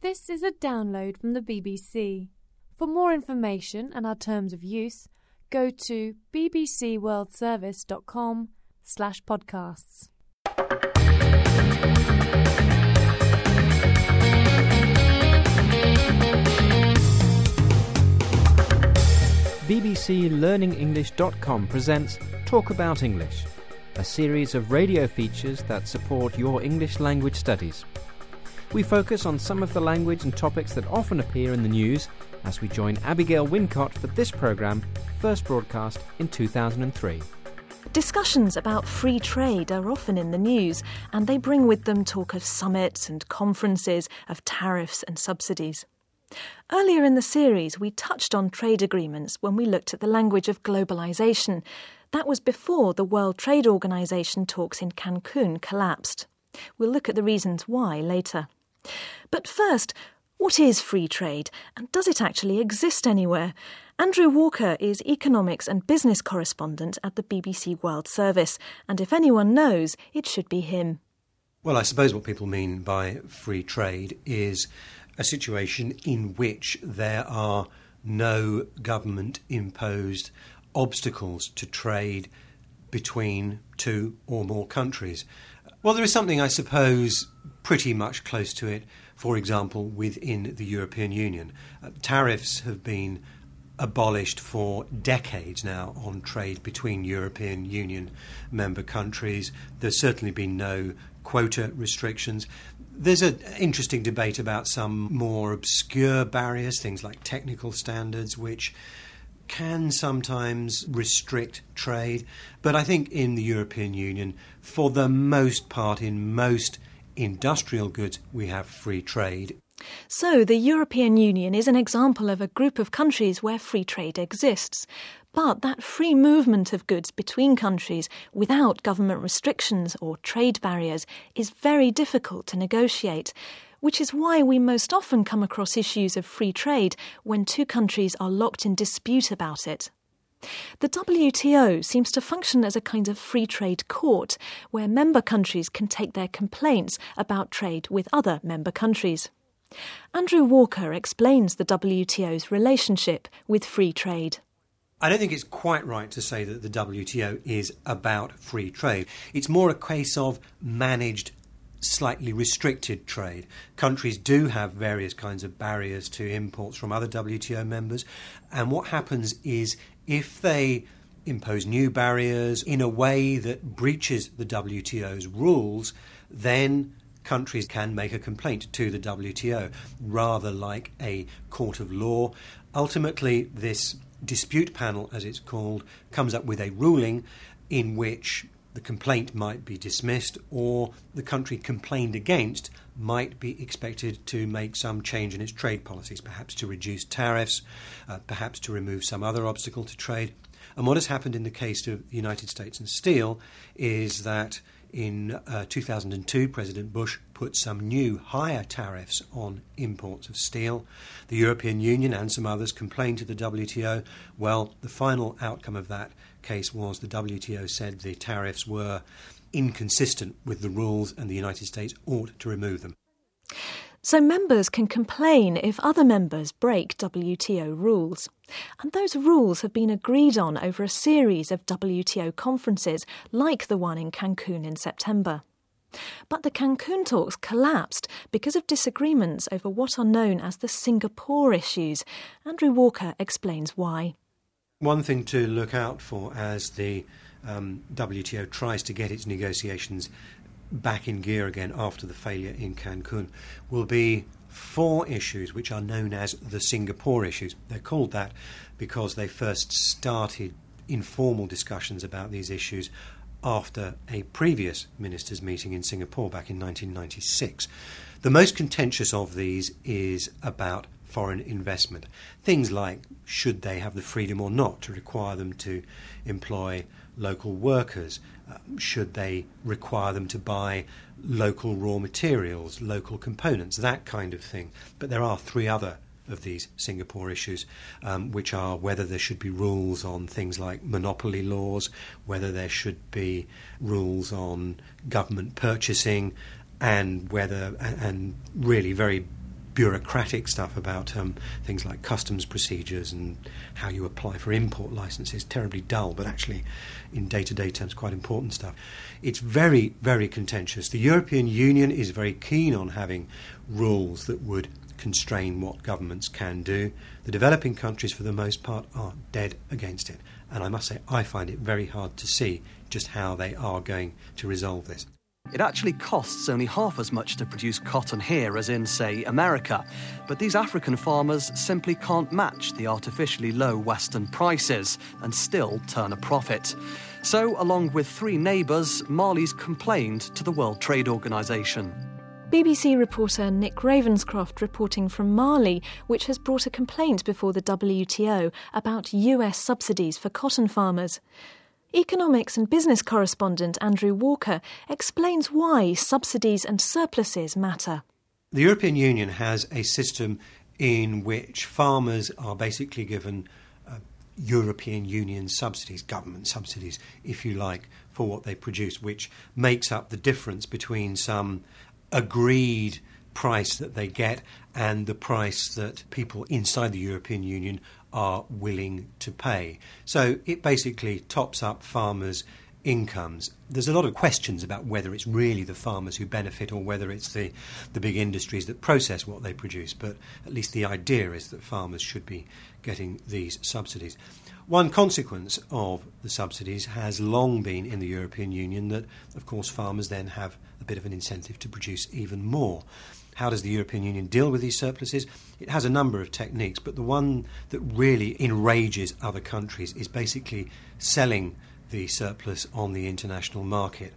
This is a download from the BBC. For more information and our terms of use, go to bbcworldservice.com/podcasts. bbclearningenglish.com presents Talk About English, a series of radio features that support your English language studies. We focus on some of the language and topics that often appear in the news as we join Abigail Wincott for this programme, first broadcast in 2003. Discussions about free trade are often in the news, and they bring with them talk of summits and conferences, of tariffs and subsidies. Earlier in the series, we touched on trade agreements when we looked at the language of globalisation. That was before the World Trade Organization talks in Cancun collapsed. We'll look at the reasons why later. But first, what is free trade, and does it actually exist anywhere? Andrew Walker is economics and business correspondent at the BBC World Service, and if anyone knows, it should be him. Well, I suppose what people mean by free trade is a situation in which there are no government-imposed obstacles to trade between two or more countries. Well, there is something, I suppose, pretty much close to it, for example, within the European Union. Tariffs have been abolished for decades now on trade between European Union member countries. There's certainly been no quota restrictions. There's an interesting debate about some more obscure barriers, things like technical standards, which can sometimes restrict trade. But I think in the European Union, for the most part, in most industrial goods, we have free trade. So the European Union is an example of a group of countries where free trade exists. But that free movement of goods between countries without government restrictions or trade barriers is very difficult to negotiate, which is why we most often come across issues of free trade when two countries are locked in dispute about it. The WTO seems to function as a kind of free trade court where member countries can take their complaints about trade with other member countries. Andrew Walker explains the WTO's relationship with free trade. I don't think it's quite right to say that the WTO is about free trade. It's more a case of managed, slightly restricted trade. Countries do have various kinds of barriers to imports from other WTO members, and what happens is if they impose new barriers in a way that breaches the WTO's rules, then countries can make a complaint to the WTO, rather like a court of law. Ultimately, this dispute panel, as it's called, comes up with a ruling in which the complaint might be dismissed or the country complained against might be expected to make some change in its trade policies, perhaps to reduce tariffs, perhaps to remove some other obstacle to trade. And what has happened in the case of the United States and steel is that in 2002, President Bush put some new higher tariffs on imports of steel. The European Union and some others complained to the WTO. Well, the final outcome of that case was the WTO said the tariffs were inconsistent with the rules and the United States ought to remove them. So members can complain if other members break WTO rules. And those rules have been agreed on over a series of WTO conferences, like the one in Cancun in September. But the Cancun talks collapsed because of disagreements over what are known as the Singapore issues. Andrew Walker explains why. One thing to look out for as the WTO tries to get its negotiations back in gear again after the failure in Cancun will be 4 issues which are known as the Singapore issues. They're called that because they first started informal discussions about these issues after a previous ministers' meeting in Singapore back in 1996. The most contentious of these is about foreign investment. Things like should they have the freedom or not to require them to employ local workers? Should they require them to buy local raw materials, local components, that kind of thing? But there are 3 other of these Singapore issues, which are whether there should be rules on things like monopoly laws, whether there should be rules on government purchasing, and whether, and really very bureaucratic stuff about things like customs procedures and how you apply for import licenses, terribly dull, but actually in day-to-day terms quite important stuff. It's very, very contentious. The European Union is very keen on having rules that would constrain what governments can do. The developing countries, for the most part, are dead against it. And I must say, I find it very hard to see just how they are going to resolve this. It actually costs only half as much to produce cotton here as in, say, America. But these African farmers simply can't match the artificially low Western prices and still turn a profit. So, along with 3 neighbours, Mali's complained to the World Trade Organization. BBC reporter Nick Ravenscroft reporting from Mali, which has brought a complaint before the WTO about US subsidies for cotton farmers. Economics and business correspondent Andrew Walker explains why subsidies and surpluses matter. The European Union has a system in which farmers are basically given European Union subsidies, government subsidies, if you like, for what they produce, which makes up the difference between some agreed price that they get and the price that people inside the European Union are willing to pay. So it basically tops up farmers' incomes. There's a lot of questions about whether it's really the farmers who benefit or whether it's the big industries that process what they produce, but at least the idea is that farmers should be getting these subsidies. One consequence of the subsidies has long been in the European Union that, of course, farmers then have a bit of an incentive to produce even more. How does the European Union deal with these surpluses? It has a number of techniques, but the one that really enrages other countries is basically selling the surplus on the international market.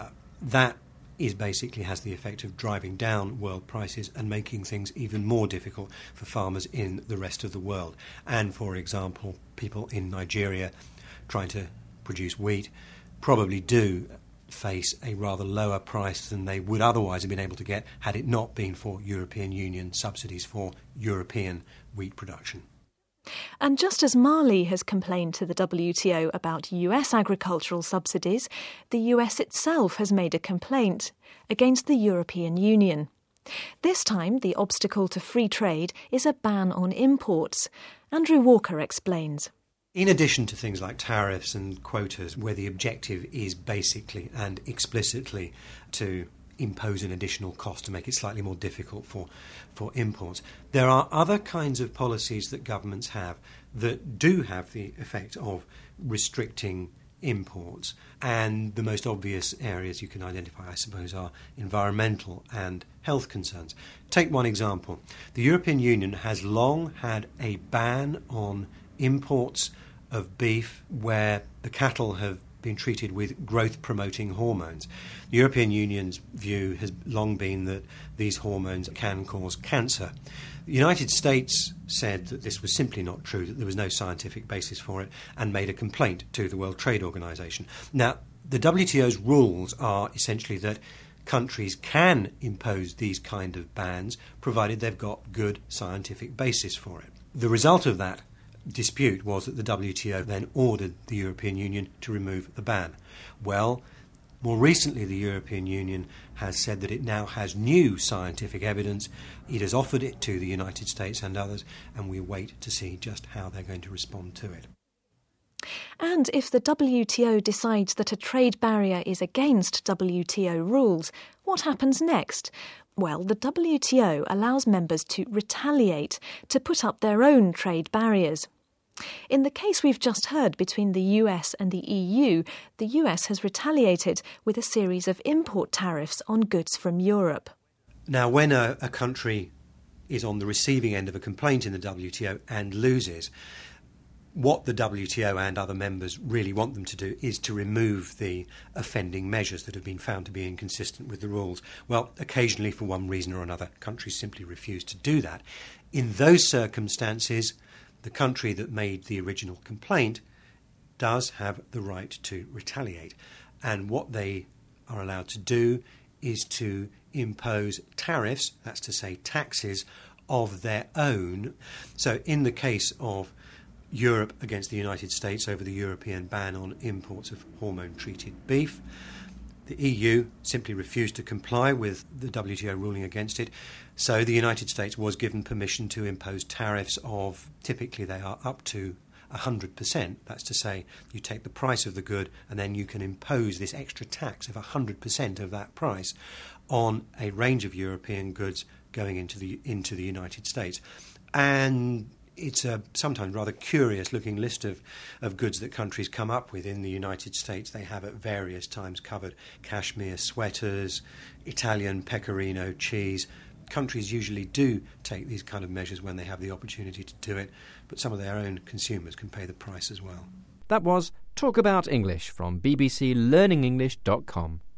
That is basically has the effect of driving down world prices and making things even more difficult for farmers in the rest of the world. And, for example, people in Nigeria trying to produce wheat probably do face a rather lower price than they would otherwise have been able to get had it not been for European Union subsidies for European wheat production. And just as Mali has complained to the WTO about US agricultural subsidies, the US itself has made a complaint against the European Union. This time, the obstacle to free trade is a ban on imports. Andrew Walker explains. In addition to things like tariffs and quotas, where the objective is basically and explicitly to impose an additional cost to make it slightly more difficult for imports, there are other kinds of policies that governments have that do have the effect of restricting imports. And the most obvious areas you can identify, I suppose, are environmental and health concerns. Take one example. The European Union has long had a ban on imports of beef where the cattle have been treated with growth-promoting hormones. The European Union's view has long been that these hormones can cause cancer. The United States said that this was simply not true, that there was no scientific basis for it, and made a complaint to the World Trade Organization. Now, the WTO's rules are essentially that countries can impose these kind of bans provided they've got good scientific basis for it. The result of that dispute was that the WTO then ordered the European Union to remove the ban. Well, more recently the European Union has said that it now has new scientific evidence. It has offered it to the United States and others, and we wait to see just how they're going to respond to it. And if the WTO decides that a trade barrier is against WTO rules, what happens next? Well, the WTO allows members to retaliate, to put up their own trade barriers. In the case we've just heard between the US and the EU, the US has retaliated with a series of import tariffs on goods from Europe. Now, when a country is on the receiving end of a complaint in the WTO and loses, what the WTO and other members really want them to do is to remove the offending measures that have been found to be inconsistent with the rules. Well, occasionally, for one reason or another, countries simply refuse to do that. In those circumstances, the country that made the original complaint does have the right to retaliate. And what they are allowed to do is to impose tariffs, that's to say taxes, of their own. So in the case of Europe against the United States over the European ban on imports of hormone-treated beef, The EU simply refused to comply with the WTO ruling against it, so the United States was given permission to impose tariffs of, typically they are up to 100%. That's to say, you take the price of the good and then you can impose this extra tax of 100% of that price on a range of European goods going into the United States. And it's a sometimes rather curious looking list of goods that countries come up with in the United States. They have at various times covered cashmere sweaters, Italian pecorino cheese. Countries usually do take these kind of measures when they have the opportunity to do it, but some of their own consumers can pay the price as well. That was Talk About English from bbclearningenglish.com.